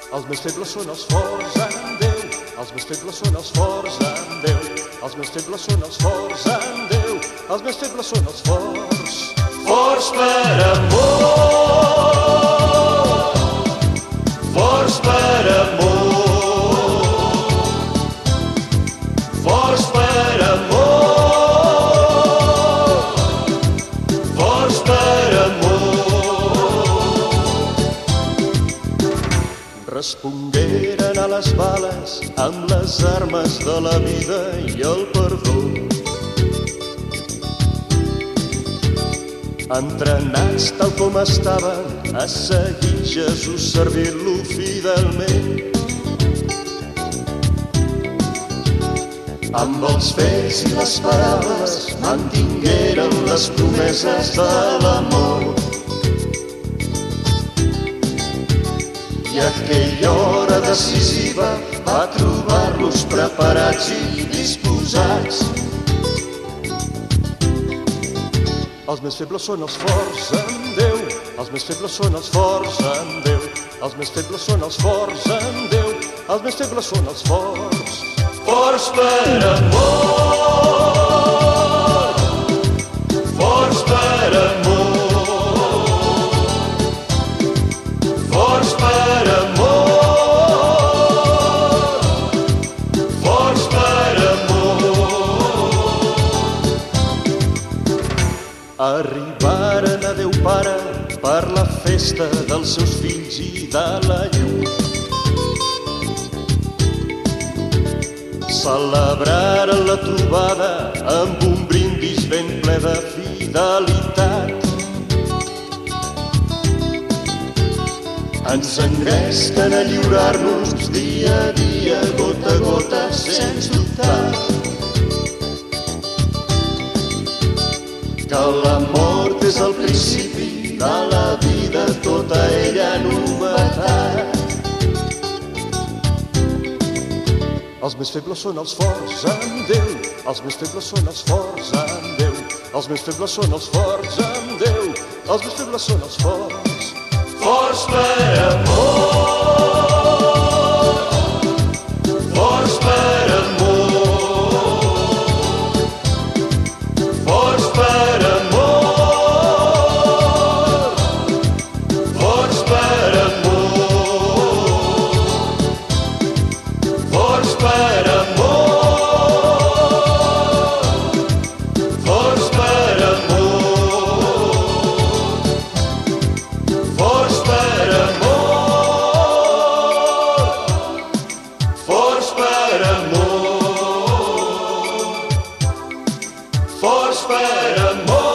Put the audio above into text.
Els més febles són els forts en Déu, els més febles són els forts en Déu, els més febles són els forts en Déu, els més febles són els forts. Forts per amor, forts per amor, forts per amor, forts per amor. Respongueren a les bales amb les armes de la vida i el perdó. Entrenats tal com estaven a seguir Jesús, servir-lo fidelment. Amb els fets i les paraules mantingueren les promeses de l'amor. I aquella hora decisiva va trobar-los preparats i disposats. Els més febles són els forts en Déu, els més febles són els forts en Déu, els més febles són els forts en Déu, els més febles són els forts. Forts per amor, forts per amor, forts per amor, forts per amor. Arribaren a Déu Pare per la festa dels seus fills i de la llum. Celebraren la trobada amb un brindis ben ple de fidelitat. Ens engresquen a lliurar-nos dia a dia, gota a gota, sens dubtar que la mort és el principi de la vida, tota ella novetat. Els més febles són els forts en Déu, els més febles són els forts en Déu, els més febles són els forts en Déu, els més febles són els forts. Forts per amor, forts per amor, forts per amor, forts per amor, forts per amor, forts per amor, forts per amor, forts per amor, forts per amor.